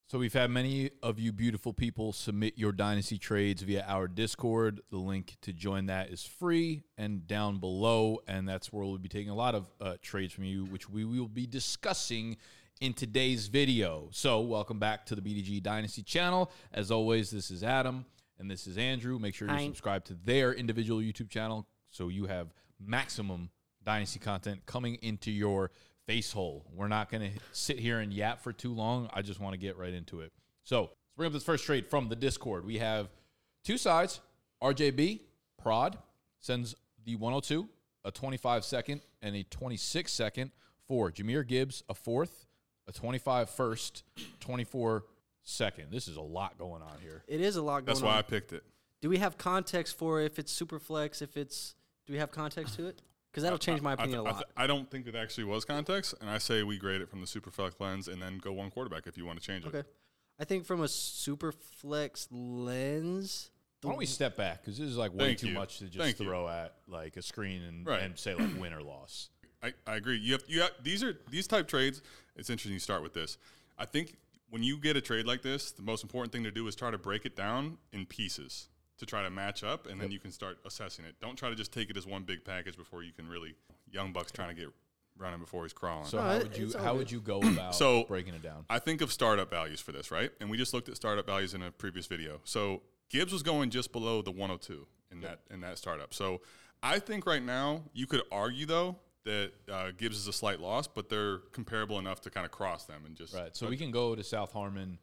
So we've had many of you beautiful people submit your dynasty trades via our Discord. The link to join that is free and down below, and that's where we'll be taking a lot of trades from you, which we will be discussing in today's video. So welcome back to the BDG Dynasty channel. As always, this is Adam, and this is Andrew. Make sure you subscribe to their individual YouTube channel so you have maximum Dynasty content coming into your face hole. We're not going to sit here and yap for too long. I just want to get right into it. So let's bring up this first trade from the Discord. We have two sides. RJB, Prod, sends the 102, a 25-second, and a 26-second for Jahmyr Gibbs, a fourth, a 25 first, 24 second. This is a lot going on here. It is a lot going on. That's why I picked it. Do we have context for if it's super flex, do we have context to it? Because that'll change my opinion a lot. I don't think it actually was context, and I say we grade it from the Superflex lens and then go one quarterback if you want to change it. Okay. I think from a Superflex lens... Why don't we step back? Because this is like way too much to just throw at like a screen and say like win or loss. I agree. You have these type trades. It's interesting you start with this. I think when you get a trade like this, the most important thing to do is try to break it down in pieces to try to match up, and then you can start assessing it. Don't try to just take it as one big package before you can really Young Buck's trying to get running before he's crawling. So how would you go about breaking it down? I think of startup values for this, right? And we just looked at startup values in a previous video. So Gibbs was going just below the 102 in that startup. So I think right now you could argue though that Gibbs is a slight loss, but they're comparable enough to kind of cross them and just right. So we can go to South Harmon.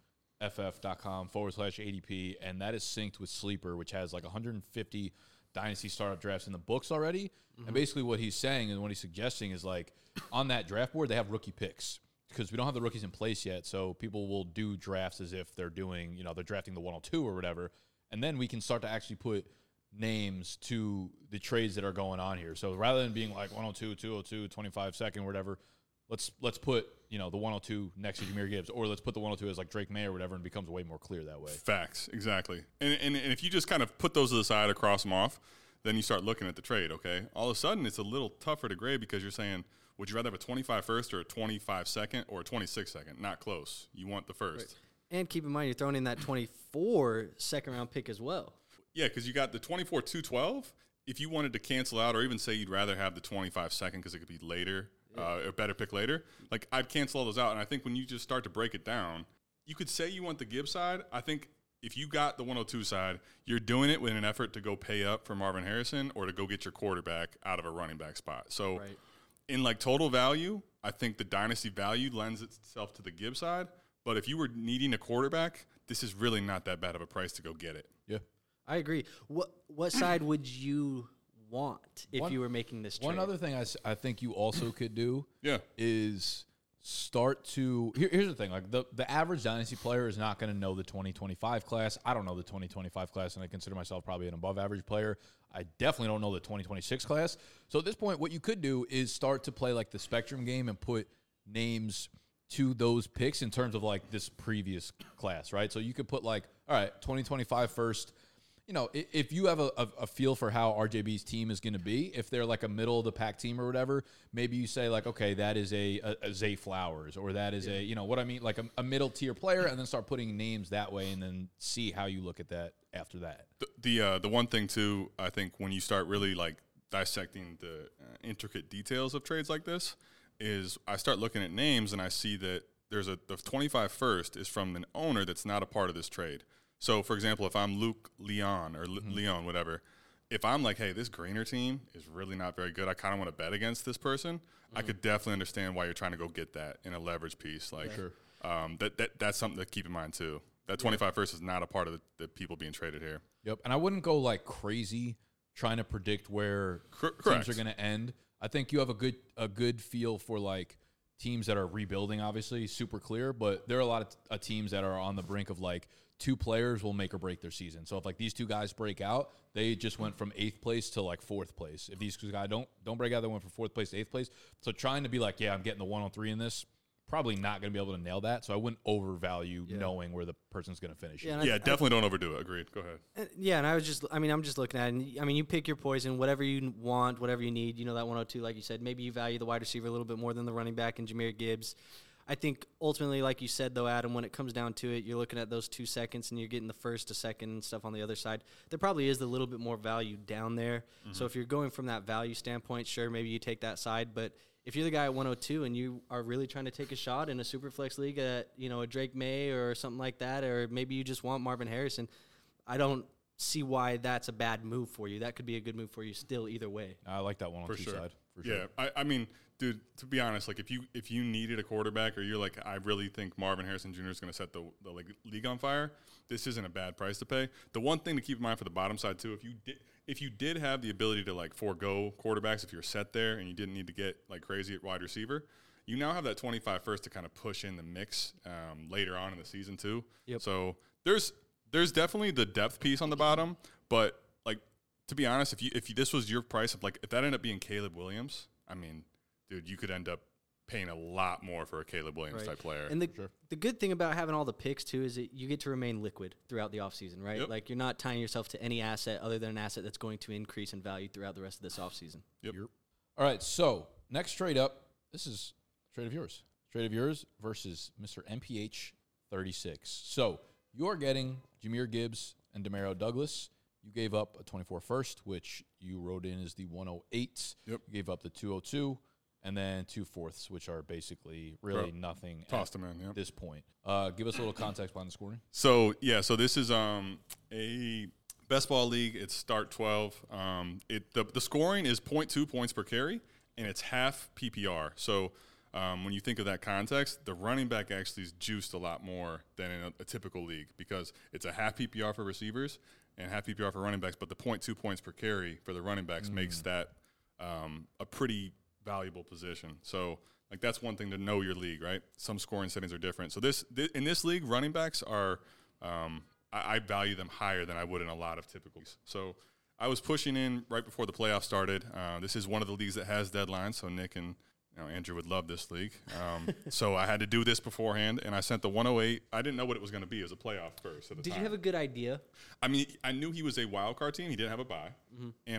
ff.com/ADP, and that is synced with Sleeper, which has like 150 dynasty startup drafts in the books already. Mm-hmm. And basically what he's saying and what he's suggesting is like on that draft board, they have rookie picks because we don't have the rookies in place yet. So people will do drafts as if they're doing, they're drafting the 102 or whatever. And then we can start to actually put names to the trades that are going on here. So rather than being like 102, 202, 25 second, whatever, let's put, the 102 next to Jahmyr Gibbs, or let's put the 102 as like Drake May or whatever, and it becomes way more clear that way. Facts, exactly. And if you just kind of put those to the side or cross them off, then you start looking at the trade, okay? All of a sudden, it's a little tougher to grade because you're saying, would you rather have a 25 first or a 25 second or a 26 second? Not close. You want the first. Right. And keep in mind, you're throwing in that 24 second-round pick as well. Yeah, because you got the 24 212. If you wanted to cancel out or even say you'd rather have the 25 second because it could be later, a better pick later, like I'd cancel all those out. And I think when you just start to break it down, you could say you want the Gibbs side. I think if you got the 102 side, you're doing it with an effort to go pay up for Marvin Harrison or to go get your quarterback out of a running back spot. So in like total value, I think the dynasty value lends itself to the Gibbs side. But if you were needing a quarterback, this is really not that bad of a price to go get it. Yeah. I agree. What side would you want if you were making this trade? One other thing I think you also could do is start to – here's the thing. Like the average dynasty player is not going to know the 2025 class. I don't know the 2025 class, and I consider myself probably an above-average player. I definitely don't know the 2026 class. So at this point, what you could do is start to play like the spectrum game and put names – to those picks in terms of like this previous class, right? So you could put like, all right, 2025 first. If you have a feel for how RJB's team is going to be, if they're like a middle of the pack team or whatever, maybe you say like, okay, that is a Zay Flowers, or that is a, what I mean, like a middle tier player, and then start putting names that way and then see how you look at that after that. The one thing too, I think when you start really like dissecting the intricate details of trades like this, is I start looking at names and I see that the 25 first is from an owner that's not a part of this trade. So, for example, if I'm Luke Leon or Leon, whatever, if I'm like, hey, this Greener team is really not very good, I kind of want to bet against this person, I could definitely understand why you're trying to go get that in a leverage piece. Like, that's something to keep in mind too. That 25 first is not a part of the people being traded here. Yep, and I wouldn't go like crazy trying to predict where teams are going to end. I think you have a good feel for like teams that are rebuilding, obviously, super clear, but there are a lot of teams that are on the brink of like two players will make or break their season. So if like these two guys break out, they just went from 8th place to like 4th place. If these two guys don't break out, they went from 4th place to 8th place. So trying to be like, I'm getting the 103 in this, probably not going to be able to nail that. So I wouldn't overvalue knowing where the person's going to finish. Definitely don't overdo it. Agreed. Go ahead. And I'm just looking at it. And, you pick your poison, whatever you want, whatever you need. That 102, like you said, maybe you value the wide receiver a little bit more than the running back and Jahmyr Gibbs. I think ultimately, like you said, though, Adam, when it comes down to it, you're looking at those 2 seconds and you're getting the first to second and stuff on the other side. There probably is a little bit more value down there. So if you're going from that value standpoint, sure, maybe you take that side. But if you're the guy at 102 and you are really trying to take a shot in a Superflex league at, a Drake May or something like that, or maybe you just want Marvin Harrison, I don't see why that's a bad move for you. That could be a good move for you still either way. I like that 102 side. For sure. Yeah, I mean, dude, to be honest, like if you needed a quarterback or you're like, I really think Marvin Harrison Jr. is going to set the league on fire, this isn't a bad price to pay. The one thing to keep in mind for the bottom side too, if you did have the ability to like forego quarterbacks if you're set there and you didn't need to get like crazy at wide receiver, you now have that 25 first to kind of push in the mix later on in the season too. Yep. So there's definitely the depth piece on the bottom, but like to be honest, if this was your price, if that ended up being Caleb Williams, I mean, dude, you could end up paying a lot more for a Caleb Williams type player. And the good thing about having all the picks too is that you get to remain liquid throughout the offseason, right? Yep. Like you're not tying yourself to any asset other than an asset that's going to increase in value throughout the rest of this offseason. Yep. All right, so next trade up, this is trade of yours. Trade of yours versus Mr. MPH 36. So you're getting Jahmyr Gibbs and Demario Douglas. You gave up a 24 first, which you wrote in as the 108. Yep. You gave up the 202, and then 2 fourths, which are basically really nothing Tossed them in, at this point. Give us a little context behind the scoring. So this is a best ball league. It's start 12. The scoring is 0.2 points per carry, and it's half PPR. So when you think of that context, the running back actually is juiced a lot more than in a typical league because it's a half PPR for receivers and half PPR for running backs, but the 0.2 points per carry for the running backs makes that a pretty valuable position. So like that's one thing to know your league, right? Some scoring settings are different. So in this league, running backs are I value them higher than I would in a lot of typical leagues. So I was pushing in right before the playoffs started. This is one of the leagues that has deadlines, so Nick and Andrew would love this league. So I had to do this beforehand, and I sent the 108. I didn't know what it was going to be. It was a playoff first at the time. Did you have a good idea? I mean, I knew he was a wild card team. He didn't have a bye. And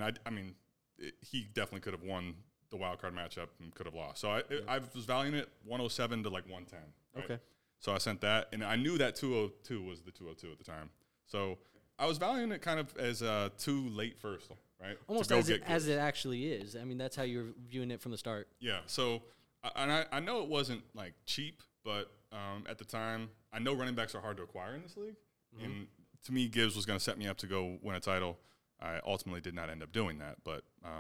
he definitely could have won the wild card matchup and could have lost. So I was valuing it 107 to like 110. Right? Okay. So I sent that, and I knew that 202 was the 202 at the time. So I was valuing it kind of as too late first, right? Almost as it actually is. I mean, that's how you're viewing it from the start. Yeah. So, I know it wasn't like cheap, but at the time, I know running backs are hard to acquire in this league, and to me, Gibbs was going to set me up to go win a title. I ultimately did not end up doing that, but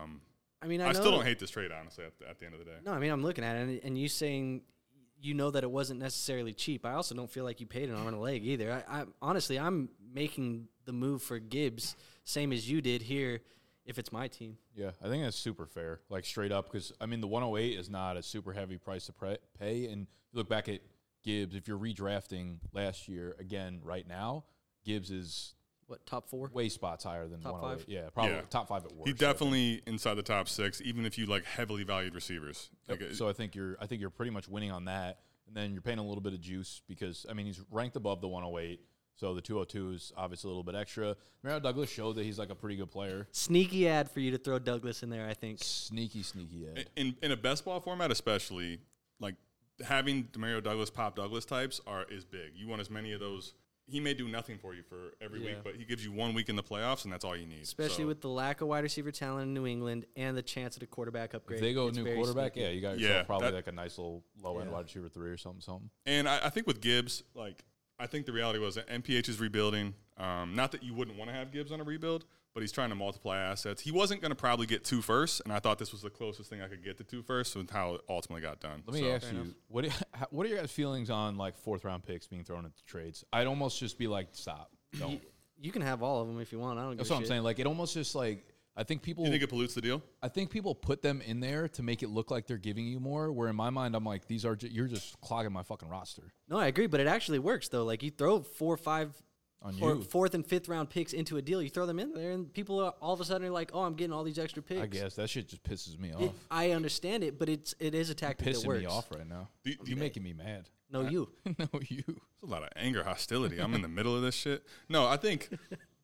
I mean, I still don't hate this trade, honestly. At the end of the day, no. I mean, I'm looking at it, and you saying you know that it wasn't necessarily cheap. I also don't feel like you paid an arm and a leg either. I honestly, I'm making the move for Gibbs, same as you did here, if it's my team. Yeah, I think that's super fair, like straight up, because, I mean, the 108 is not a super heavy price to pay. And you look back at Gibbs, if you're redrafting last year, again, right now, Gibbs is What, top 4? way spots higher than Top 108. five? Yeah, probably top 5 at worst. he definitely inside the top 6, even if you like heavily valued receivers. Yep. Like, So I think you're pretty much winning on that. And then you're paying a little bit of juice because, I mean, he's ranked above the 108. So the 202 is obviously a little bit extra. Demario Douglas showed that he's like a pretty good player. Sneaky ad for you to throw Douglas in there, I think. Sneaky ad. in a best ball format, especially, like having Demario Douglas, Pop Douglas types is big. You want as many of those. He may do nothing for you for every week, but he gives you 1 week in the playoffs, and that's all you need. Especially with the lack of wide receiver talent in New England and the chance at a quarterback upgrade. If they go it's new very quarterback, sneaky. yeah, you got yourself probably like a nice little low-end wide receiver 3 or something. And I think with Gibbs, like I think the reality was that MPH is rebuilding. Not that you wouldn't want to have Gibbs on a rebuild, but he's trying to multiply assets. He wasn't going to probably get 2 firsts, and I thought this was the closest thing I could get to 2 firsts, and how it ultimately got done. Let me ask you, what are your guys' feelings on like 4th-round picks being thrown into trades? I'd almost just be like, stop. Don't. You can have all of them if you want. I don't give That's a what I'm shit. saying. Like, it almost just like, I think people. You think it pollutes the deal? I think people put them in there to make it look like they're giving you more. Where in my mind, I'm like, you're just clogging my fucking roster. No, I agree, but it actually works though. Like you throw 4 or 5 On or you. 4th and 5th round picks into a deal, you throw them in there, and people are all of a sudden are like, "Oh, I'm getting all these extra picks." I guess that shit just pisses me off. I understand it, but it is a tactic that Pissing works. me off right now. You're making me mad. No, you. No, you. There's a lot of anger, hostility. I'm in the middle of this shit. No, I think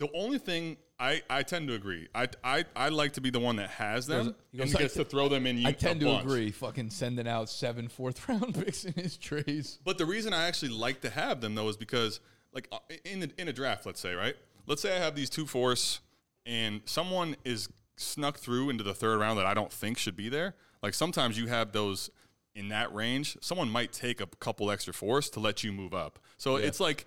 The only thing I tend to agree. I like to be the one that has them He goes, and gets to throw them in. I tend a to bunch. agree. Fucking sending out 7 fourth-round picks in his trades. But the reason I actually like to have them though is because, like, in a draft, let's say, right? Let's say I have these 2 force, and someone is snuck through into the 3rd round that I don't think should be there. Like sometimes you have those in that range. Someone might take a couple extra force to let you move up. So it's like.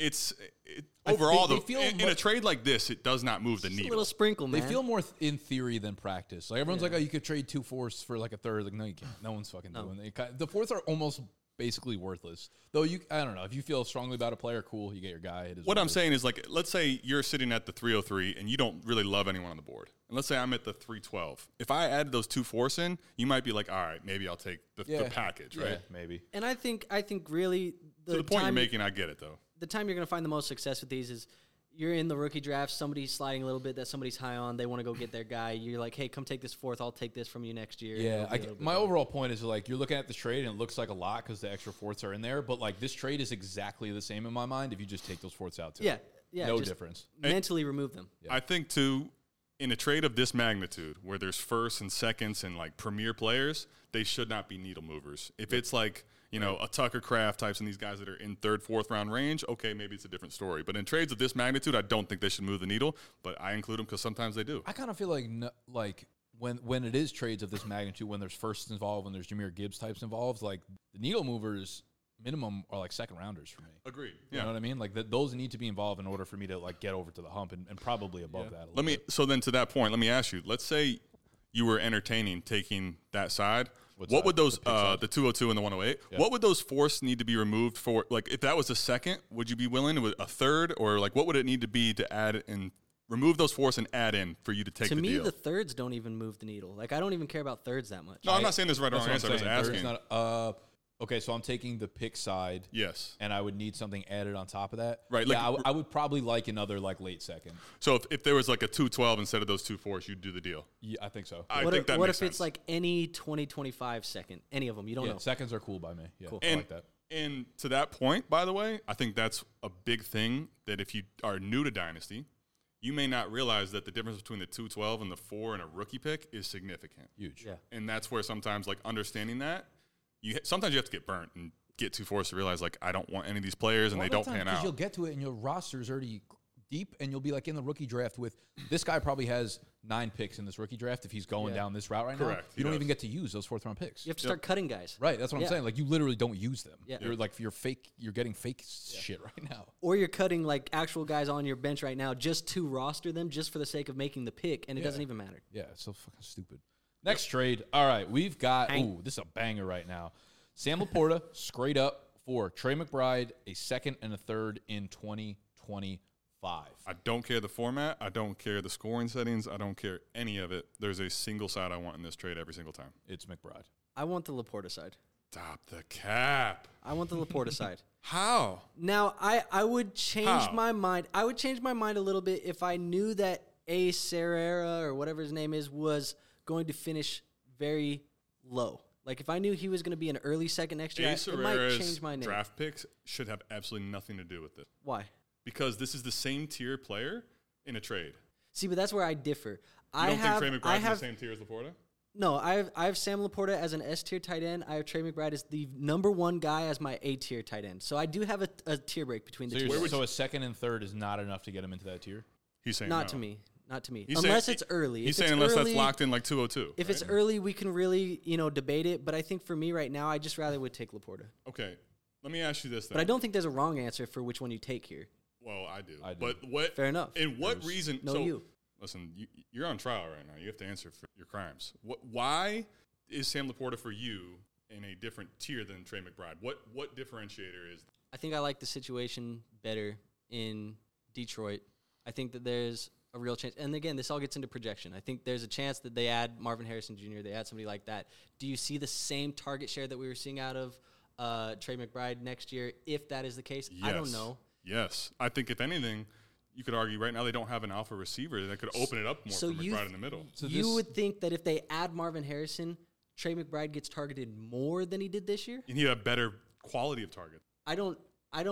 Overall, they feel in a trade like this, it does not move the Just a needle. little sprinkle, man. They feel more in theory than practice. Like everyone's like, oh, you could trade 2 fourths for like a third. Like, no, you can't. No one's fucking doing it. The fourths are almost basically worthless. Though I don't know. If you feel strongly about a player, cool, you get your guy. It is What I'm saying is, like, let's say you're sitting at the 303 and you don't really love anyone on the board. And let's say I'm at the 312. If I added those 2 force in, you might be like, all right, maybe I'll take the package, right? Maybe. And I think really To the point you're making, I get it, though. the time you're going to find the most success with these is you're in the rookie draft, somebody's sliding a little bit that somebody's high on, they want to go get their guy. You're like, hey, come take this 4th, I'll take this from you next year. Yeah, my overall point is like you're looking at this trade and it looks like a lot because the extra fourths are in there, but like this trade is exactly the same in my mind if you just take those fourths out too. Yeah, no just difference. Mentally remove them. I think, too, in a trade of this magnitude where there's firsts and seconds and, like, premier players, they should not be needle movers. If it's like, you know, a Tucker Craft types and these guys that are in 3rd, 4th round range, okay, maybe it's a different story. But in trades of this magnitude, I don't think they should move the needle, but I include them because sometimes they do. I kind of feel like when it is trades of this magnitude, when there's firsts involved, when there's Jahmyr Gibbs types involved, like the needle movers minimum are like 2nd rounders for me. Agreed. You know what I mean? Like those need to be involved in order for me to like get over to the hump and probably above that. So then to that point, let me ask you, let's say you were entertaining taking that side. What would those, the 202 and the 108, what would those force need to be removed for? Like, if that was a 2nd, would you be willing to a 3rd? Or, like, what would it need to be to add and remove those force and add in for you to take the deal? To me, the 3rds don't even move the needle. Like, I don't even care about 3rds that much. No, I'm not saying this right or wrong answer. I'm just asking. Okay, so I'm taking the pick side. Yes. And I would need something added on top of that. Right. Yeah, I would probably like another like late 2nd. So if there was like a 212 instead of those 2 force, you'd do the deal. Yeah, I think so. I think that what makes if sense. it's like any 2025 2nd? Any of them? You don't know. Seconds are cool by me. Yeah, Cool. I like that. And to that point, by the way, I think that's a big thing that if you are new to Dynasty, you may not realize that the difference between the 212 and the 4 and a rookie pick is significant. Huge. Yeah. And that's where sometimes, like, understanding that, sometimes you have to get burnt and get too forced to realize, like, I don't want any of these players and they don't pan out. You'll get to it and your roster's already deep and you'll be like in the rookie draft with this guy probably has 9 picks in this rookie draft if he's going down this route right now. Correct. You don't even get to use those 4th round picks. You have to start cutting guys. Right, that's what I'm saying. Like you literally don't use them. Yeah. You're like you're getting fake shit right now. Or you're cutting like actual guys on your bench right now just to roster them just for the sake of making the pick, and it doesn't even matter. Yeah, it's so fucking stupid. Next trade. All right, we've got Hank. this is a banger right now. Sam Laporta straight up for Trey McBride, a 2nd and a 3rd in 2025. I don't care the format. I don't care the scoring settings. I don't care any of it. There's a single side I want in this trade every single time. It's McBride. I want the Laporta side. Stop the cap. I want the Laporta side. How? Now, I would change my mind. I would change my mind a little bit if I knew that A. Serrera or whatever his name is was going to finish very low. Like, if I knew he was going to be an early 2nd next year, it might change my name. Draft picks should have absolutely nothing to do with it. Why? Because this is the same tier player in a trade. See, but that's where I differ. You don't think Trey McBride's in the same tier as Laporta? No, I have Sam Laporta as an S tier tight end. I have Trey McBride as the number 1 guy as my A tier tight end. So I do have a tier break between the two. So a 2nd and 3rd is not enough to get him into that tier? He's saying Not no. to me. Not to me. He's unless saying, it's early. He's saying unless that's locked in like 202. If it's early, we can really, debate it. But I think for me right now, I just rather would take Laporta. Okay. Let me ask you this then. But I don't think there's a wrong answer for which one you take here. Well, I do. I do. But what? Fair enough. In what reason? No, you. Listen, you're on trial right now. You have to answer for your crimes. Why is Sam Laporta for you in a different tier than Trey McBride? What differentiator is? I think I like the situation better in Detroit. I think that there's a real chance. And again, this all gets into projection. I think there's a chance that they add Marvin Harrison Jr., they add somebody like that. Do you see the same target share that we were seeing out of Trey McBride next year, if that is the case? Yes. I don't know. Yes. I think, if anything, you could argue right now they don't have an alpha receiver that could open it up more for McBride in the middle. So you would think that if they add Marvin Harrison, Trey McBride gets targeted more than he did this year? And he had a better quality of target. I don't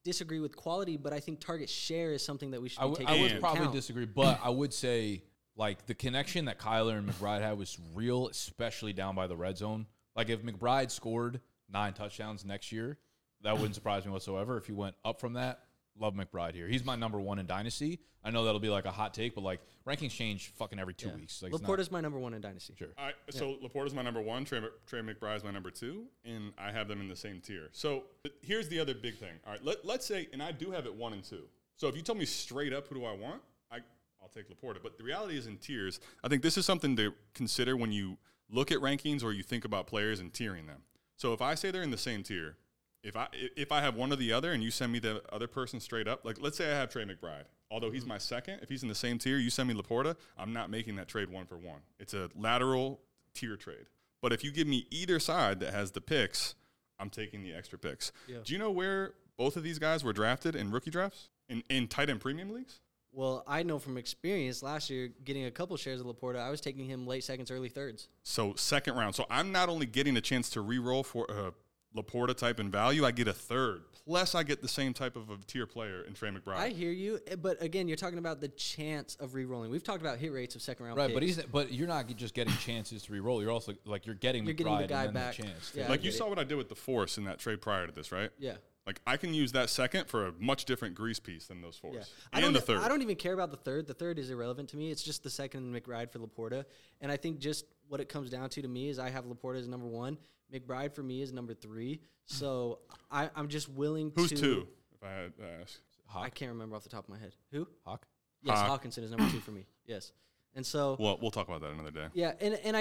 disagree with quality, but I think target share is something that we should I be would taking into probably account. disagree, but I would say like the connection that Kyler and McBride had was real, especially down by the red zone. Like if McBride scored 9 touchdowns next year, that wouldn't surprise me whatsoever. If he went up from that, love McBride here. He's my number 1 in Dynasty. I know that'll be like a hot take, but like rankings change fucking every 2 weeks. Like, Laporta's my number 1 in Dynasty. Sure. So Laporta's my number 1, Trey McBride's my number 2, and I have them in the same tier. So here's the other big thing. All right, let's say, and I do have it 1 and 2. So if you tell me straight up who do I want, I'll take Laporta. But the reality is in tiers, I think this is something to consider when you look at rankings or you think about players and tiering them. So if I say they're in the same tier, if I have one or the other and you send me the other person straight up, like let's say I have Trey McBride. Although he's my second, if he's in the same tier, you send me Laporta, I'm not making that trade 1 for 1. It's a lateral tier trade. But if you give me either side that has the picks, I'm taking the extra picks. Yeah. Do you know where both of these guys were drafted in rookie drafts? In tight end premium leagues? Well, I know from experience last year, getting a couple shares of Laporta, I was taking him late seconds, early thirds. So second round. So I'm not only getting a chance to re-roll for Laporta type in value, I get a third. Plus, I get the same type of a tier player in Trey McBride. I hear you, but again, you're talking about the chance of re-rolling. We've talked about hit rates of second round right, picks. but you're not just getting chances to re-roll. You're also like you're getting the McBride guy and then back. the chance. Yeah, like you saw what I did with the Force in that trade prior to this, right? Yeah. Like I can use that second for a much different grease piece than those Force. Yeah. And the third. I don't even care about the third. The third is irrelevant to me. It's just the second McBride for Laporta. And I think just what it comes down to me is I have Laporta as number 1. McBride for me is number 3. So I'm just willing Who's to. 2, if I had to ask? Hawk. I can't remember off the top of my head. Who? Hawk. Yes, Hawk. Hawkinson is number 2 for me. Yes. And so. Well, we'll talk about that another day. Yeah, and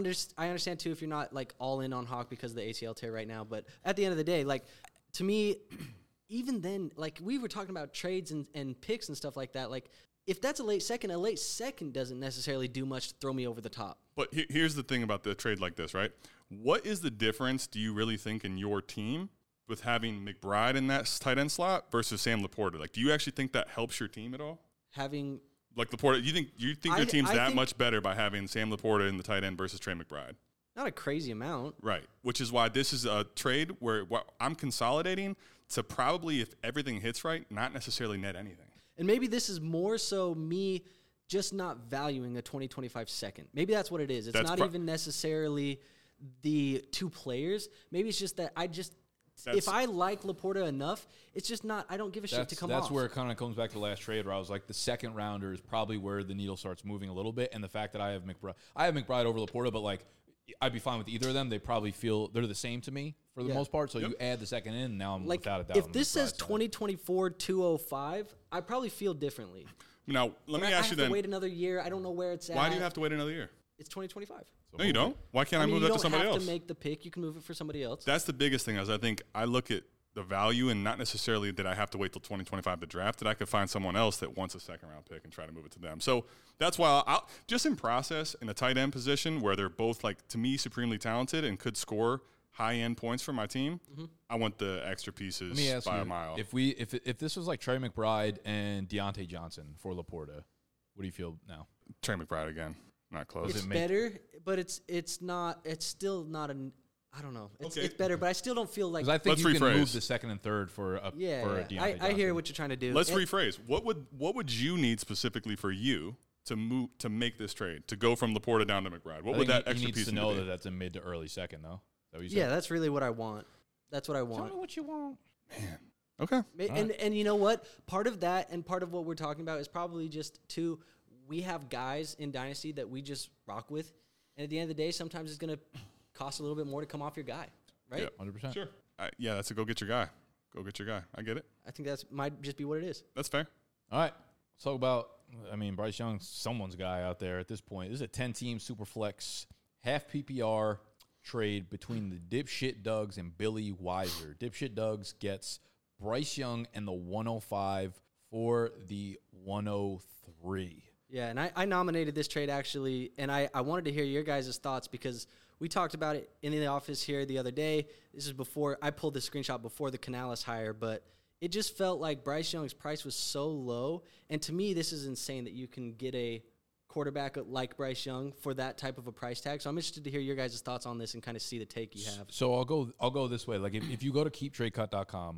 I understand too if you're not like all in on Hawk because of the ACL tear right now. But at the end of the day, like to me, even then, like we were talking about trades and picks and stuff like that. Like if that's a late second doesn't necessarily do much to throw me over the top. But here's the thing about the trade like this, right? What is the difference, do you really think, in your team with having McBride in that tight end slot versus Sam Laporta? Like, do you actually think that helps your team at all? Having like Laporta, you think your team's much better by having Sam Laporta in the tight end versus Trey McBride? Not a crazy amount. Right, which is why this is a trade where I'm consolidating to probably, if everything hits right, not necessarily net anything. And maybe this is more so me just not valuing a 2025 second. Maybe that's what it is. It's not even necessarily the 2 players. Maybe it's just that if I like Laporta enough, it's just not, I don't give a shit to come off. That's where it kind of comes back to the last trade where I was like, the second rounder is probably where the needle starts moving a little bit. And the fact that I have McBride over Laporta, but like, I'd be fine with either of them. They probably feel they're the same to me for the most part. So you add the second in, and now I'm like, without a doubt. If this says 2024 205, I probably feel differently. Now, let me ask you then. I have to wait another year. I don't know where it's at. Why do you have to wait another year? It's 2025. No, you don't. Why can't I move that to somebody else? You don't have to make the pick. You can move it for somebody else. That's the biggest thing. I think I look at the value and not necessarily that I have to wait till 2025 to draft, that I could find someone else that wants a second round pick and try to move it to them. So that's why I'll just in process in a tight end position where they're both, like, to me, supremely talented and could score high end points for my team. Mm-hmm. I want the extra pieces by a mile. If this was like Trey McBride and Deontay Johnson for Laporta, what do you feel now? Trey McBride again, not close. It's better, but it's not. It's still not an. I don't know. It's better, but I still don't feel like. Because I think you can move the second and third for a Deontay Johnson. I hear what you're trying to do. Let's rephrase. What would you need specifically for you to make this trade, to go from Laporta down to McBride? What would that extra piece to know that that's a mid to early second, though? Yeah, that's really what I want. That's what I want. Tell me what you want, man. Okay. And you know what? Part of that and part of what we're talking about is probably just we have guys in Dynasty that we just rock with, and at the end of the day, sometimes it's going to cost a little bit more to come off your guy, right? Yeah, 100%. Sure. That's a go get your guy. Go get your guy. I get it. I think that might just be what it is. That's fair. All right. Let's talk about, Bryce Young's someone's guy out there at this point. This is a 10-team Superflex half PPR trade between the Dipshit Dugs and Billy Weiser. Dipshit Dugs gets Bryce Young and the 105 for the 103. Yeah, and I nominated this trade actually, and I wanted to hear your guys' thoughts because we talked about it in the office here the other day. This is before I pulled the screenshot before the Canales hire, but it just felt like Bryce Young's price was so low. And to me, this is insane that you can get a quarterback like Bryce Young for that type of a price tag. So I'm interested to hear your guys' thoughts on this and kind of see the take you have. So I'll go this way. Like if you go to keeptradecut.com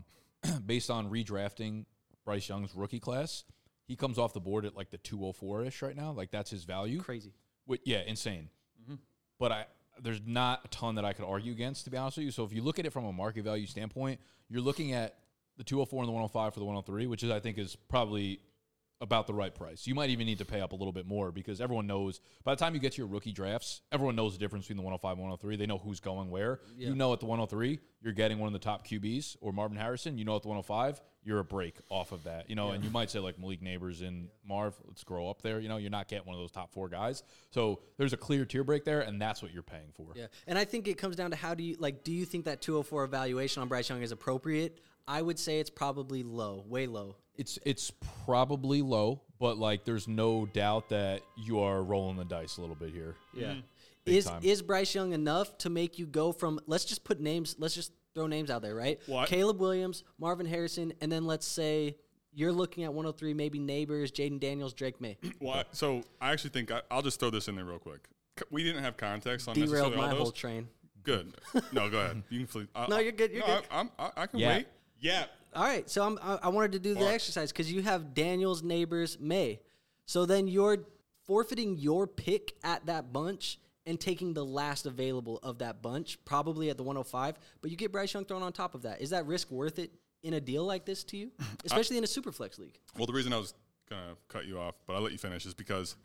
based on redrafting Bryce Young's rookie class, he comes off the board at like the 204-ish right now. Like, that's his value. Crazy. Yeah, insane. But there's not a ton that I could argue against, to be honest with you. So if you look at it from a market value standpoint, you're looking at the 204 and the 105 for the 103, which I think is probably about the right price. You might even need to pay up a little bit more because everyone knows by the time you get to your rookie drafts, everyone knows the difference between the 105 and 103. They know who's going where. Yeah. You know at the 103, you're getting one of the top QBs or Marvin Harrison. You know at the 105, you're a break off of that. And you might say like Malik Neighbors and Marv, let's grow up there. You're not getting one of those top 4 guys. So there's a clear tier break there, and that's what you're paying for. Yeah, and I think it comes down to do you think that 204 evaluation on Bryce Young is appropriate? I would say it's probably low, way low. It's probably low, but like there's no doubt that you are rolling the dice a little bit here. Yeah. Is Bryce Young enough to make you go from, let's just throw names out there, right? What? Caleb Williams, Marvin Harrison, and then let's say you're looking at 103, maybe Neighbors, Jaden Daniels, Drake May. Well, so I actually think I'll just throw this in there real quick. We didn't have context on Derailed necessarily all my those. whole train. Good. No, go ahead. You can flee. No, you're good. You're good. I can Yeah. wait. Yeah. All right, so I wanted to do the exercise because you have Daniels, Neighbors, May. So then you're forfeiting your pick at that bunch and taking the last available of that bunch, probably at the 105, but you get Bryce Young thrown on top of that. Is that risk worth it in a deal like this to you, especially in a Superflex league? Well, the reason I was going to cut you off, but I'll let you finish, is because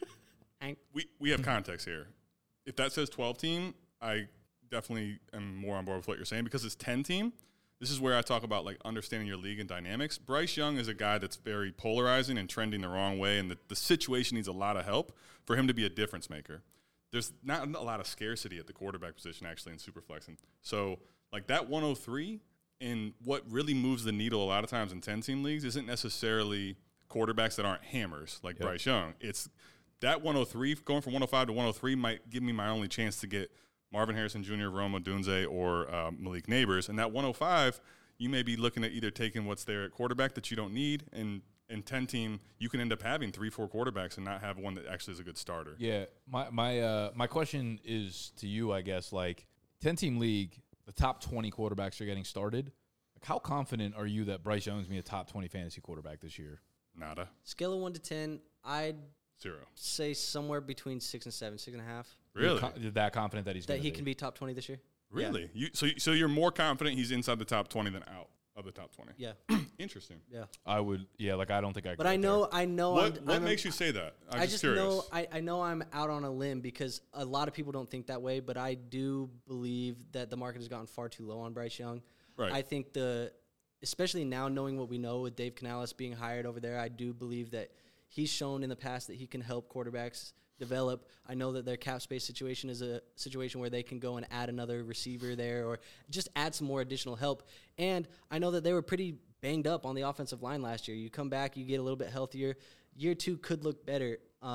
we have context here. If that says 12 team, I definitely am more on board with what you're saying. Because it's 10 team, this is where I talk about like understanding your league and dynamics. Bryce Young is a guy that's very polarizing and trending the wrong way, and the situation needs a lot of help for him to be a difference maker. There's not a lot of scarcity at the quarterback position actually in Superflex. And so like that 103 and what really moves the needle a lot of times in 10-team leagues isn't necessarily quarterbacks that aren't hammers like Bryce Young. It's that 103, going from 105 to 103 might give me my only chance to get Marvin Harrison Jr., Rome Odunze, or Malik Neighbors. And that 105, you may be looking at either taking what's there at quarterback that you don't need, and in 10-team, you can end up having 3-4 quarterbacks and not have one that actually is a good starter. Yeah, my question is to you, I guess, like 10-team league, the top 20 quarterbacks are getting started. Like, how confident are you that Bryce Young's going to be a top 20 fantasy quarterback this year? Nada. Scale of 1 to 10, I'd 0. say somewhere between 6 and 7, 6.5. Really? You're that confident that he can be top 20 this year? Really? Yeah. So you're more confident he's inside the top 20 than out of the top 20? Yeah. Interesting. Yeah. I would. Yeah, like I don't think I could. But I know. What makes you say that? I'm just curious. know. I know I'm out on a limb because a lot of people don't think that way, but I do believe that the market has gotten far too low on Bryce Young. Right. I think especially now knowing what we know with Dave Canales being hired over there, I do believe that he's shown in the past that he can help quarterbacks develop. I know that their cap space situation is a situation where they can go and add another receiver there or just add some more additional help. And I know that they were pretty banged up on the offensive line last year. You come back, you get a little bit healthier. Year 2 could look better.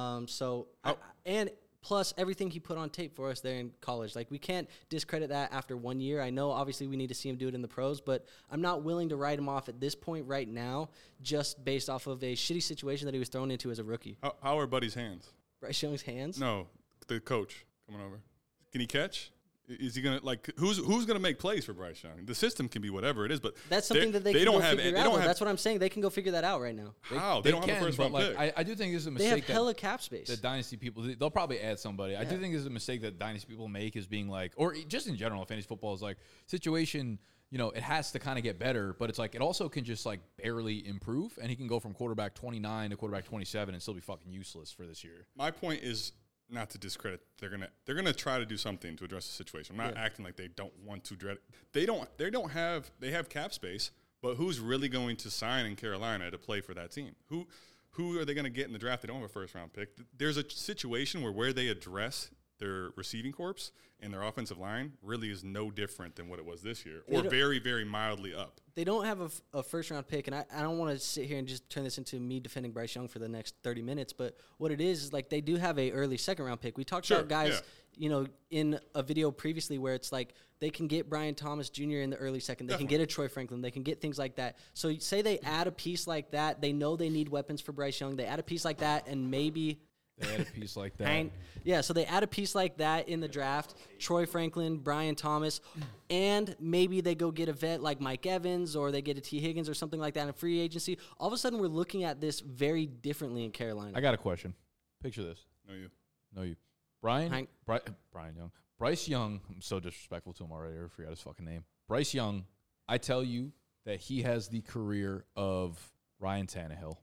And plus everything he put on tape for us there in college. Like, we can't discredit that after 1 year. I know obviously we need to see him do it in the pros, but I'm not willing to write him off at this point right now just based off of a shitty situation that he was thrown into as a rookie. How are Buddy's hands? Bryce Young's hands? No, the coach coming over. Can he catch? Is he gonna who's gonna make plays for Bryce Young? The system can be whatever it is, but that's something that they can go figure out. That's what I'm saying. They can go figure that out right now. How? They don't have a first round pick. I do think this is a mistake. They have hella cap space. That dynasty people, they'll probably add somebody. Yeah. I do think this is a mistake that dynasty people make, is being like, or just in general, fantasy football is like situation. It has to kind of get better, but it's like it also can just like barely improve, and he can go from quarterback 29 to quarterback 27 and still be fucking useless for this year. My point is, not to discredit, they're gonna try to do something to address the situation. I'm not acting like they don't want to dread it. They have cap space, but who's really going to sign in Carolina to play for that team? Who are they going to get in the draft? They don't have a first round pick. There's a situation where they address their receiving corps and their offensive line really is no different than what it was this year, or very, very mildly up. They don't have a first-round pick, and I don't want to sit here and just turn this into me defending Bryce Young for the next 30 minutes, but what it is like they do have a early second-round pick. We talked about guys, in a video previously where it's like they can get Brian Thomas Jr. in the early second. They can get a Troy Franklin. They can get things like that. So say they add a piece like that. They know they need weapons for Bryce Young. They add a piece like that, and maybe They had a piece like that. Yeah, so they add a piece like that in the draft. Troy Franklin, Brian Thomas, and maybe they go get a vet like Mike Evans or they get a T. Higgins or something like that in free agency. All of a sudden, we're looking at this very differently in Carolina. I got a question. Picture this. No, you. Brian Young. Bryce Young. I'm so disrespectful to him already. I forgot his fucking name. Bryce Young. I tell you that he has the career of Ryan Tannehill.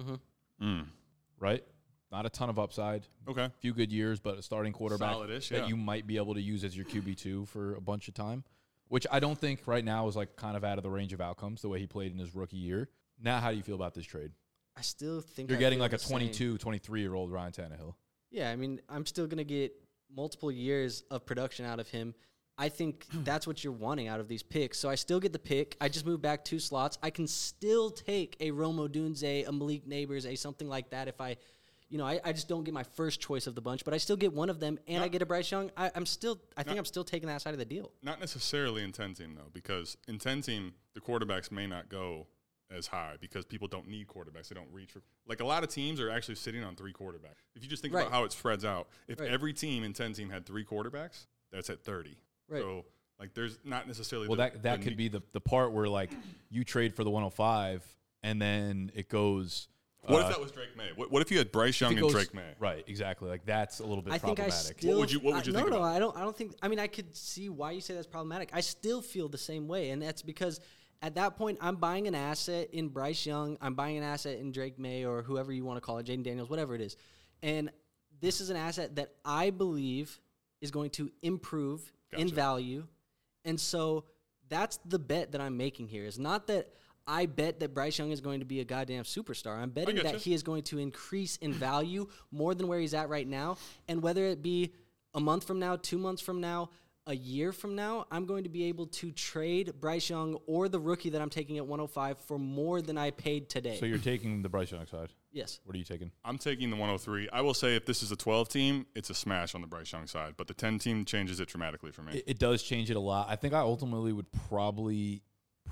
Right? Not a ton of upside. Okay. A few good years, but a starting quarterback Solid-ish, that you might be able to use as your QB2 for a bunch of time, which I don't think right now is like kind of out of the range of outcomes the way he played in his rookie year. Now, how do you feel about this trade? I still think You're I getting feel like a the same. 22, 23-year-old Ryan Tannehill. Yeah, I mean, I'm still going to get multiple years of production out of him. I think that's what you're wanting out of these picks. So I still get the pick. I just moved back 2 slots. I can still take a Rome Odunze, a Malik Neighbors, a something like that if I just don't get my first choice of the bunch, but I still get one of them, and I get a Bryce Young. I think I'm still taking that side of the deal. Not necessarily in 10-team, though, because in 10-team, the quarterbacks may not go as high because people don't need quarterbacks. They don't reach for – like a lot of teams are actually sitting on 3 quarterbacks. If you just think about how it spreads out, if every team in 10-team had 3 quarterbacks, that's at 30. Right. So, like, there's not necessarily Well, that could be the part where, like, you trade for the 105, and then it goes – what if that was Drake May? What if you had Bryce Young and Drake May? Right, exactly. Like, that's a little bit I think problematic. I still. What would you think No, about? I don't think. I mean, I could see why you say that's problematic. I still feel the same way, and that's because at that point, I'm buying an asset in Bryce Young. I'm buying an asset in Drake May or whoever you want to call it, Jaden Daniels, whatever it is. And this is an asset that I believe is going to improve in value. And so that's the bet that I'm making here. Is not that I bet that Bryce Young is going to be a goddamn superstar. I'm betting that he is going to increase in value more than where he's at right now. And whether it be a month from now, 2 months from now, a year from now, I'm going to be able to trade Bryce Young or the rookie that I'm taking at 105 for more than I paid today. So you're taking the Bryce Young side? Yes. What are you taking? I'm taking the 103. I will say if this is a 12-team, it's a smash on the Bryce Young side, but the 10-team changes it dramatically for me. It does change it a lot. I think I ultimately would probably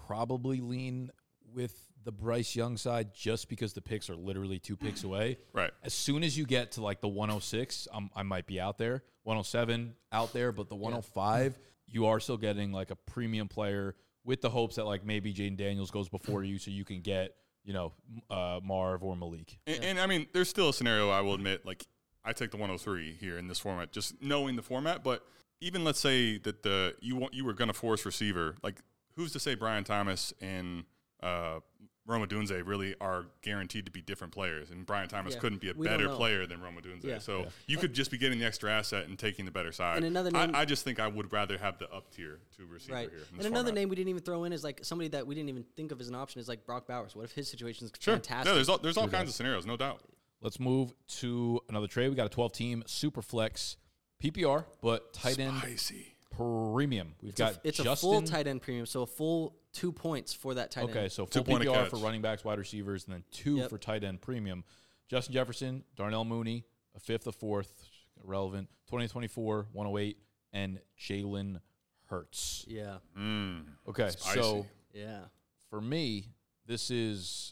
lean with the Bryce Young side just because the picks are literally 2 picks away. Right. As soon as you get to like the 106, I might be out there. 107 out there, but the 105, you are still getting like a premium player with the hopes that like maybe Jaden Daniels goes before you so you can get, Marv or Malik. And I mean, there's still a scenario I will admit, like I take the 103 here in this format, just knowing the format. But even let's say that you were going to force receiver, like who's to say Brian Thomas and Rome Odunze really are guaranteed to be different players, and Brian Thomas couldn't be a better player than Rome Odunze. Yeah. So you could just be getting the extra asset and taking the better side. And another name, I just think I would rather have the up tier to receiver here. And another name we didn't even throw in is like somebody that we didn't even think of as an option is like Brock Bowers. What if his situation is fantastic? No, there's all kinds of scenarios, no doubt. Let's move to another trade. We got a 12-team super flex PPR, but tight end premium. It's a full tight end premium, so a full 2 points for that tight end. Okay, so full PPR for running backs, wide receivers, and then 2 for tight end premium. Justin Jefferson, Darnell Mooney, a 5th, a 4th, relevant, 2024, 108, and Jalen Hurts. Yeah. Okay, Spicy. so for me, this is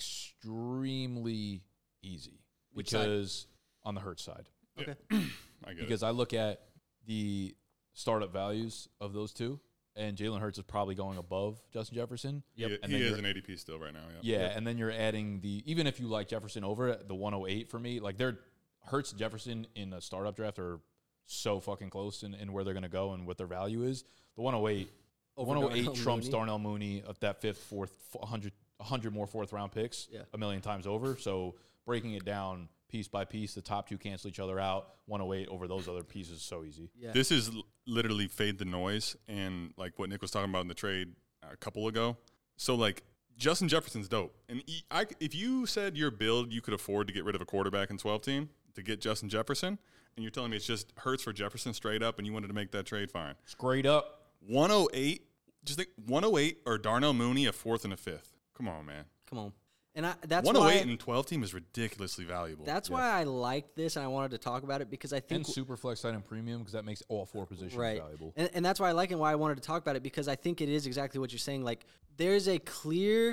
extremely easy because on the Hurts side. Okay. I get because I look at the startup values of those two, and Jalen Hurts is probably going above Justin Jefferson. Yep. And he is an ADP still right now. And then you're adding even if you like Jefferson over the 108 for me, like they're Hurts and Jefferson in a startup draft are so fucking close in where they're going to go and what their value is. The 108 trumps Darnell Mooney of that 5th, 4th, 100 more 4th round picks a million times over. So breaking it down piece by piece, the top 2 cancel each other out. 108 over those other pieces is so easy. Yeah. This is literally fade the noise, and like what Nick was talking about in the trade a couple ago. So like Justin Jefferson's dope, and if you said your build you could afford to get rid of a quarterback in 12-team to get Justin Jefferson, and you're telling me it's just Hurts for Jefferson straight up, and you wanted to make that trade, fine. Straight up. 108, just think 108 or Darnell Mooney a 4th and a 5th. Come on, man. Come on. And that's 108 and 12-team is ridiculously valuable. That's why I like this, and I wanted to talk about it because I think and super flex tight end premium because that makes all 4 positions valuable. And that's why I like it and why I wanted to talk about it because I think it is exactly what you're saying. Like there's a clear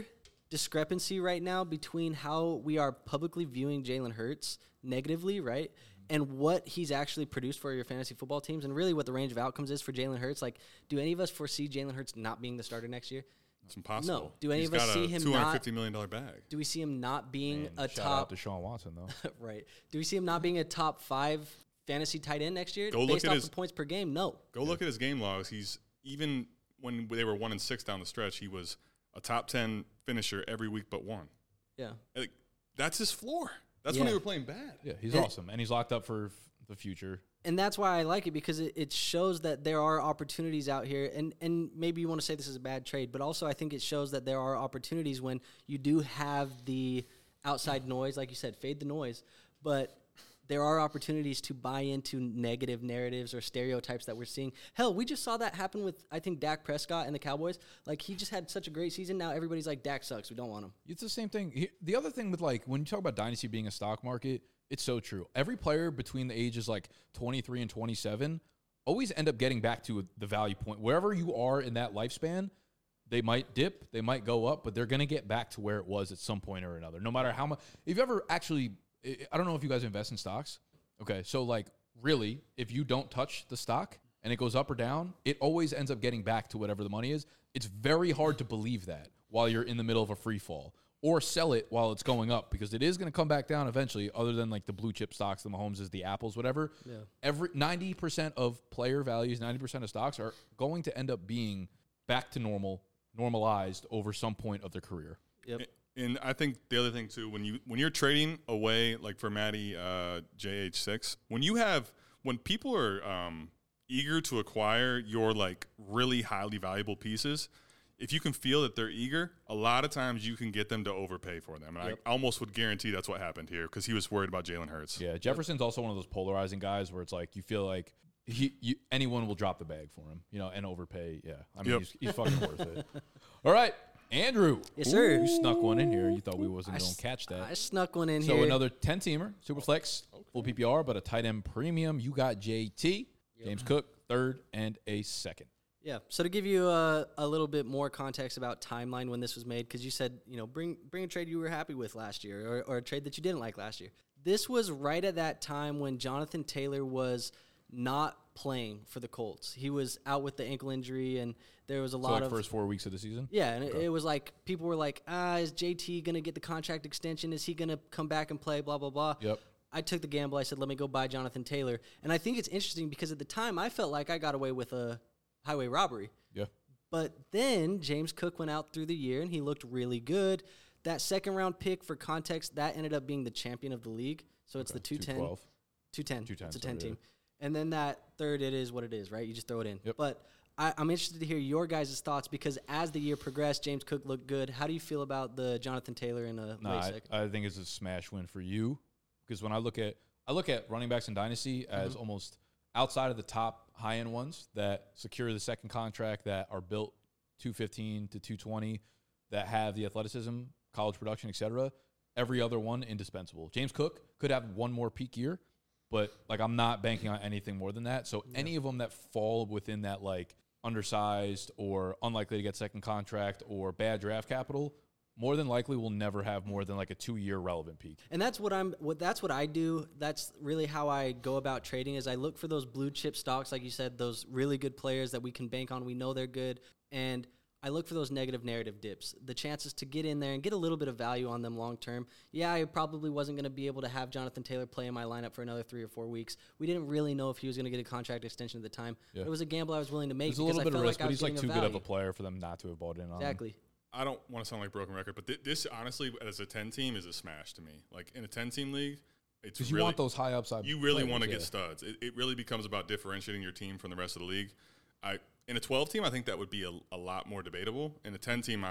discrepancy right now between how we are publicly viewing Jalen Hurts negatively, right? And what he's actually produced for your fantasy football teams, and really what the range of outcomes is for Jalen Hurts. Like, do any of us foresee Jalen Hurts not being the starter next year? It's impossible. No. Do any of us see him $250 million bag? Do we see him not being a shout top? out to Sean Watson though. Right. Do we see him not being a top 5 fantasy tight end next year? Go look based at off his the points per game. No. Go look at his game logs. He's even when they were 1-6 down the stretch, he was a top 10 finisher every week but one. Yeah. Like, that's his floor. That's when Yeah. they were playing bad. Yeah, he's awesome, and he's locked up for the future. And that's why I like it, because it shows that there are opportunities out here. And maybe you want to say this is a bad trade, but also I think it shows that there are opportunities when you do have the outside noise, like you said, fade the noise. But there are opportunities to buy into negative narratives or stereotypes that we're seeing. Hell, we just saw that happen with, I think, Dak Prescott and the Cowboys. Like, he just had such a great season. Now everybody's like, Dak sucks. We don't want him. It's the same thing. The other thing with, like, when you talk about dynasty being a stock market, it's so true. Every player between the ages like 23 and 27 always end up getting back to the value point. Wherever you are in that lifespan, they might dip, they might go up, but they're going to get back to where it was at some point or another. No matter how much. If you ever actually, I don't know if you guys invest in stocks. Okay, so like really, if you don't touch the stock and it goes up or down, it always ends up getting back to whatever the money is. It's very hard to believe that while you're in the middle of a free fall. Or sell it while it's going up, because it is going to come back down eventually, other than like the blue chip stocks, the Mahomes, the Apples, whatever. Yeah. Every 90% of player values, 90% of stocks are going to end up being back to normalized over some point of their career. Yep. And I think the other thing too, when you're trading away, like for Matty JH6, when people are eager to acquire your like really highly valuable pieces, if you can feel that they're eager, a lot of times you can get them to overpay for them. And I almost would guarantee that's what happened here, because he was worried about Jalen Hurts. Yeah, Jefferson's also one of those polarizing guys where it's like you feel like anyone will drop the bag for him, and overpay. Yeah, I mean, he's fucking worth it. All right, Andrew. Yes, sir. You snuck one in here. You thought we wasn't going to catch that. I snuck one in So here. another 10-teamer, Superflex, full PPR, but a tight end premium. You got JT, James Cook, third, and a second. Yeah. So to give you a little bit more context about timeline when this was made, because you said, bring a trade you were happy with last year, or a trade that you didn't like last year. This was right at that time when Jonathan Taylor was not playing for the Colts. He was out with the ankle injury, and there was a lot of first 4 weeks of the season. Yeah, and it was like people were like, is JT gonna get the contract extension? Is he gonna come back and play? Blah blah blah. Yep. I took the gamble. I said, let me go buy Jonathan Taylor, and I think it's interesting because at the time I felt like I got away with a highway robbery. Yeah. But then James Cook went out through the year and he looked really good. That second round pick, for context, that ended up being the champion of the league. So it's the 210. 210. It's a 10 team. And then that third, it is what it is, right? You just throw it in. Yep. But I'm interested to hear your guys' thoughts, because as the year progressed, James Cook looked good. How do you feel about the Jonathan Taylor in a late second? I think it's a smash win for you, because when I look at running backs in Dynasty as almost outside of the top high-end ones that secure the second contract, that are built 215 to 220, that have the athleticism, college production, etc. Every other one indispensable. James Cook could have one more peak year, but like I'm not banking on anything more than that. So any of them that fall within that like undersized or unlikely to get second contract or bad draft capital, more than likely will never have more than like a 2-year relevant peak. And that's what I do. That's really how I go about trading, is I look for those blue chip stocks, like you said, those really good players that we can bank on. We know they're good. And I look for those negative narrative dips, the chances to get in there and get a little bit of value on them long term. Yeah, I probably wasn't going to be able to have Jonathan Taylor play in my lineup for another 3 or 4 weeks. We didn't really know if he was going to get a contract extension at the time. Yeah. But it was a gamble I was willing to make. There's a little bit of risk, like but he's like too good of a value. player for them not to have bought in on him. Exactly. I don't want to sound like a broken record, but this honestly, as a 10 team, is a smash to me. Like in a 10 team league, it's Because really, you want those high upside. you really players, want to yeah. get studs. It really becomes about differentiating your team from the rest of the league. In a 12 team, I think that would be a lot more debatable. In a 10 team,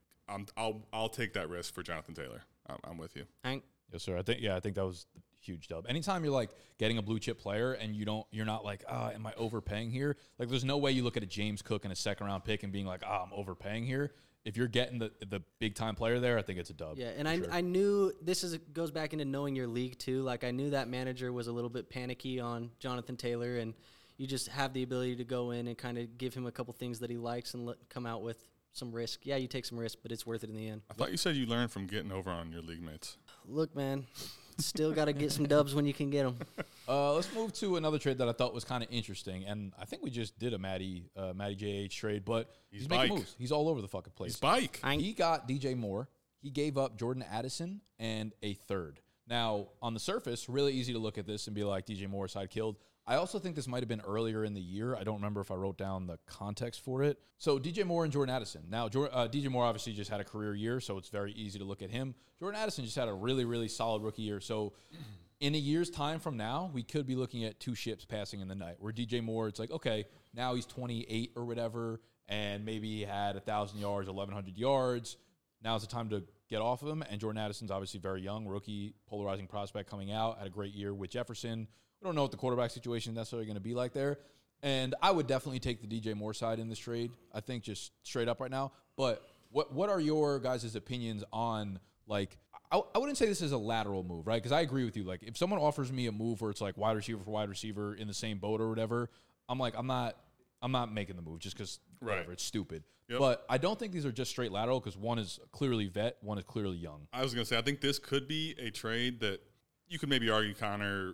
I'll take that risk for Jonathan Taylor. I'm with you. Hank? Yes, sir. I think that was a huge dub. Anytime you're like getting a blue chip player and you're not like, am I overpaying here? Like, there's no way you look at a James Cook and a second round pick and being like, I'm overpaying here. If you're getting the big time player there, I think it's a dub. Yeah, and I knew goes back into knowing your league too. Like I knew that manager was a little bit panicky on Jonathan Taylor, and you just have the ability to go in and kind of give him a couple things that he likes and come out with some risk. Yeah, you take some risk, but it's worth it in the end. I thought you said you learned from getting over on your league mates. Look, man, still got to get some dubs when you can get them. Let's move to another trade that I thought was kind of interesting, and I think we just did a Matty JH trade, but he's making moves. He's all over the fucking place. He's bike. He got DJ Moore. He gave up Jordan Addison and a third. Now, on the surface, really easy to look at this and be like, DJ Moore side killed. I also think this might have been earlier in the year. I don't remember if I wrote down the context for it. So DJ Moore and Jordan Addison. Now, DJ Moore obviously just had a career year, so it's very easy to look at him. Jordan Addison just had a really, really solid rookie year. So in a year's time from now, we could be looking at two ships passing in the night. Where DJ Moore, it's like, okay, now he's 28 or whatever, and maybe he had 1,000 yards, 1,100 yards. Now's the time to get off of him. And Jordan Addison's obviously very young, rookie, polarizing prospect coming out, had a great year with Jefferson. We don't know what the quarterback situation is necessarily going to be like there. And I would definitely take the DJ Moore side in this trade, I think, just straight up right now. But what are your guys' opinions on, like, I wouldn't say this is a lateral move, right? Because I agree with you. Like, if someone offers me a move where it's like wide receiver for wide receiver in the same boat or whatever, I'm like, I'm not making the move just because whatever, it's stupid. Yep. But I don't think these are just straight lateral because one is clearly vet, one is clearly young. I was going to say, I think this could be a trade that you could maybe argue Connor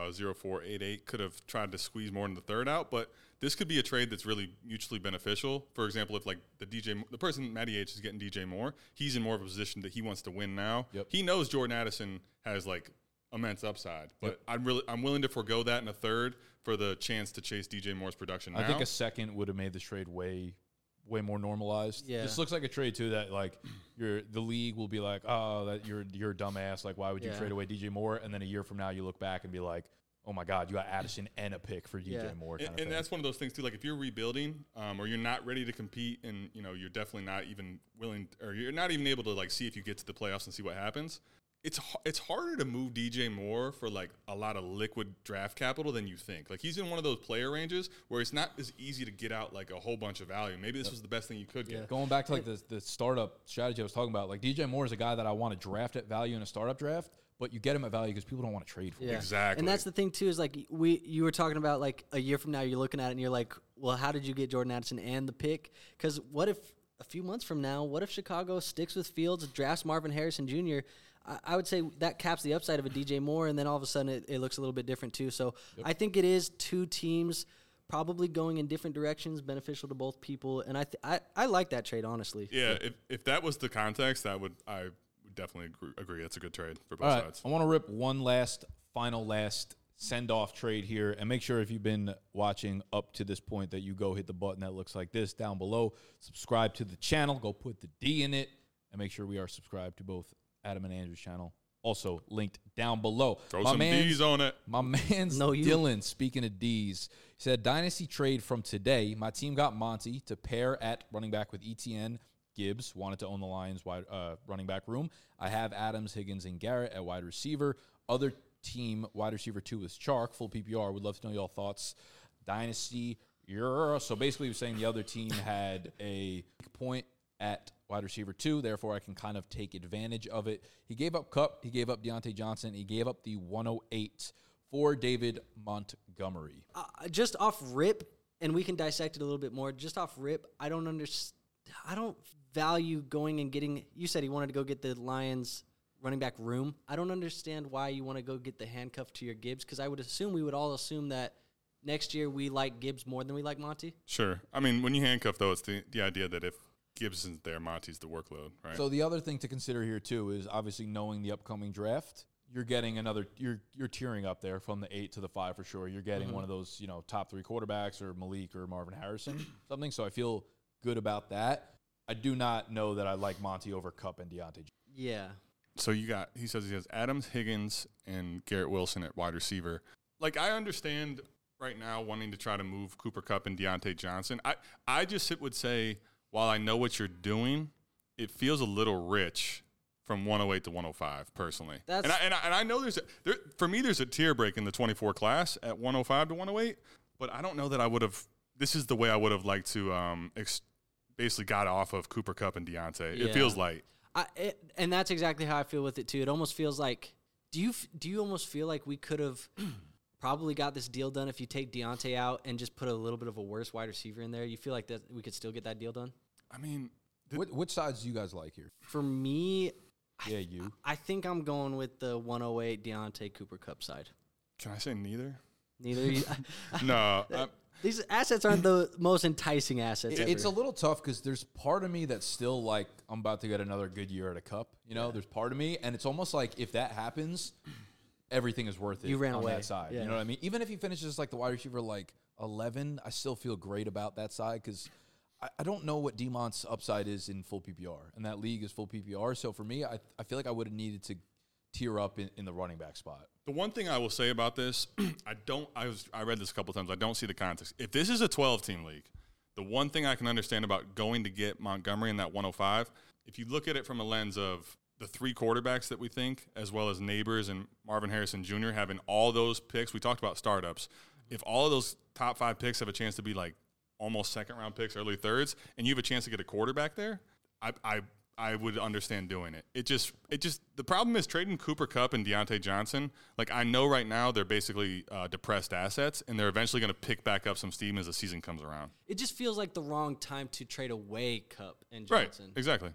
0488 could have tried to squeeze more in the third out, but this could be a trade that's really mutually beneficial. For example, if like the person Matty H is getting DJ Moore, he's in more of a position that he wants to win now. Yep. He knows Jordan Addison has like immense upside, but yep. I'm willing to forego that in a third for the chance to chase DJ Moore's production now. I think a second would have made this trade way more normalized. Yeah. This looks like a trade too that like the league will be like, oh, that you're a dumbass. Like, why would you trade away DJ Moore? And then a year from now you look back and be like, oh my God, you got Addison and a pick for DJ Moore. And that's one of those things too. Like if you're rebuilding, or you're not ready to compete, and you're definitely not even willing, or you're not even able to like see if you get to the playoffs and see what happens. It's harder to move DJ Moore for like a lot of liquid draft capital than you think. Like he's in one of those player ranges where it's not as easy to get out like a whole bunch of value. Maybe this was the best thing you could get. Going back to like the startup strategy I was talking about, like DJ Moore is a guy that I want to draft at value in a startup draft, but you get him at value because people don't want to trade for him. Exactly. And that's the thing too, is like you were talking about like a year from now you're looking at it and you're like, well, how did you get Jordan Addison and the pick? Because what if a few months from now, what if Chicago sticks with Fields, drafts Marvin Harrison Jr.? I would say that caps the upside of a DJ Moore, and then all of a sudden it looks a little bit different too. So I think it is two teams probably going in different directions, beneficial to both people, and I like that trade, honestly. Yeah, if that was the context, I would definitely agree. That's a good trade for both sides. I want to rip one final send-off trade here, and make sure if you've been watching up to this point that you go hit the button that looks like this down below, subscribe to the channel, go put the D in it, and make sure we are subscribed to both Adam and Andrew's channel, also linked down below. Throw some D's on it. My man's Dylan, speaking of D's, he said, dynasty trade from today. My team got Monty to pair at running back with ETN. Gibbs wanted to own the Lions wide running back room. I have Adams, Higgins, and Garrett at wide receiver. Other team, wide receiver 2 is Chark, full PPR. Would love to know y'all thoughts. Dynasty, so basically he was saying the other team had a point at wide receiver 2, therefore I can kind of take advantage of it. He gave up Kupp, he gave up Deontay Johnson, he gave up the 108 for David Montgomery. Just off rip, and we can dissect it a little bit more, just off rip, I don't value going and getting, you said he wanted to go get the Lions running back room. I don't understand why you want to go get the handcuff to your Gibbs, because I would assume we would all assume that next year we like Gibbs more than we like Monty. Sure. I mean, when you handcuff, though, it's the idea that if Gibbs isn't there, Monty's the workload, right? So the other thing to consider here too is obviously knowing the upcoming draft. You're getting you're tearing up there from the 8 to the 5 for sure. You're getting one of those top 3 quarterbacks, or Malik or Marvin Harrison something. So I feel good about that. I do not know that I like Monty over Kupp and Deontay. Yeah. So he says he has Adams, Higgins, and Garrett Wilson at wide receiver. Like, I understand right now wanting to try to move Cooper Kupp and Deontay Johnson. I just would say, while I know what you're doing, it feels a little rich from 108 to 105, personally. And I know for me, there's a tier break in the 24 class at 105 to 108, but I don't know that I would have – this is the way I would have liked to basically got off of Cooper Kupp and Deontay. Yeah. It feels light. And that's exactly how I feel with it, too. It almost feels like – do you almost feel like we could have probably got this deal done if you take Deontay out and just put a little bit of a worse wide receiver in there? You feel like that we could still get that deal done? I mean, Which sides do you guys like here? For me, Yeah, you. I think I'm going with the 108 Deontay Cooper Cup side. Can I say neither? Neither. No. These assets aren't the most enticing assets. It's a ever. little tough because there's part of me that's still like, I'm about to get another good year at a cup. You know, there's part of me, and it's almost like if that happens, everything is worth it. You ran on away. that side. Yeah. You know what I mean? Even if he finishes like the wide receiver like 11, I still feel great about that side because I don't know what Demont's upside is in full PPR, and that league is full PPR. So for me, I feel like I would have needed to tier up in the running back spot. The one thing I will say about this, I read this a couple times. I don't see the context. If this is a 12-team league, the one thing I can understand about going to get Montgomery in that 105, if you look at it from a lens of the 3 quarterbacks that we think, as well as Neighbors and Marvin Harrison Jr. having all those picks, we talked about startups. If all of those top 5 picks have a chance to be like almost second-round picks, early thirds, and you have a chance to get a quarterback there, I would understand doing it. It just the problem is trading Cooper Kupp and Deontay Johnson. Like, I know right now they're basically depressed assets, and they're eventually going to pick back up some steam as the season comes around. It just feels like the wrong time to trade away Cup and Johnson. Right, exactly.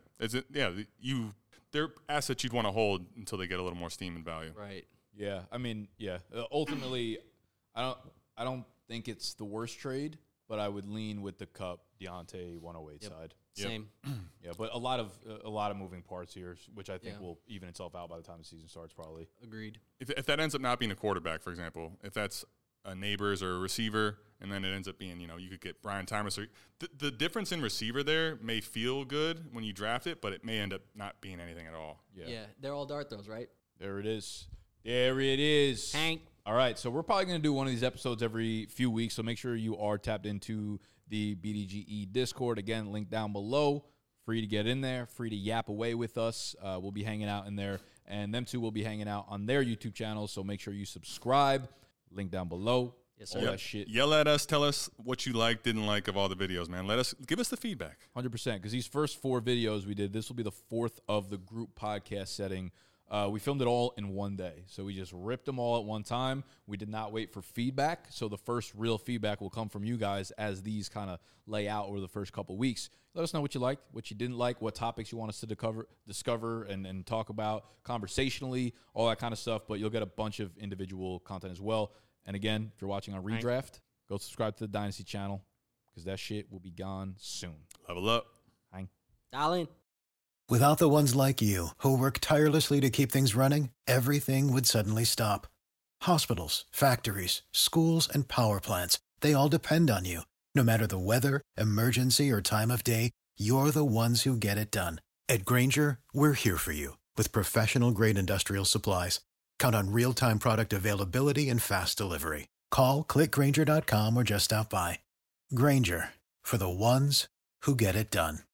They're assets you'd want to hold until they get a little more steam and value. Right. Yeah, I mean, ultimately, I don't think it's the worst trade, but I would lean with the Cup Deontay 108 side. Same. Yeah, but a lot of moving parts here, which I think will even itself out by the time the season starts, probably. Agreed. If that ends up not being a quarterback, for example, if that's a Neighbors or a receiver, and then it ends up being, you could get Brian Thomas. Or the difference in receiver there may feel good when you draft it, but it may end up not being anything at all. Yeah, they're all dart throws, right? There it is. There it is. Hank. All right, so we're probably going to do one of these episodes every few weeks, so make sure you are tapped into the BDGE Discord. Again, link down below. Free to get in there, free to yap away with us. We'll be hanging out in there, and them two will be hanging out on their YouTube channel, so make sure you subscribe. Link down below. Yes, sir. All that shit. Yell at us. Tell us what you like, didn't like of all the videos, man. Give us the feedback. 100%, because these first 4 videos we did, this will be the 4th of the group podcast setting. We filmed it all in one day, so we just ripped them all at one time. We did not wait for feedback, so the first real feedback will come from you guys as these kind of lay out over the first couple weeks. Let us know what you liked, what you didn't like, what topics you want us to discover and talk about conversationally, all that kind of stuff, but you'll get a bunch of individual content as well. And again, if you're watching on Redraft, go subscribe to the Dynasty channel, because that shit will be gone soon. Level up. Darling. Without the ones like you, who work tirelessly to keep things running, everything would suddenly stop. Hospitals, factories, schools, and power plants, they all depend on you. No matter the weather, emergency, or time of day, you're the ones who get it done. At Grainger, we're here for you with professional-grade industrial supplies. Count on real-time product availability and fast delivery. Call, click Grainger.com, or just stop by. Grainger, for the ones who get it done.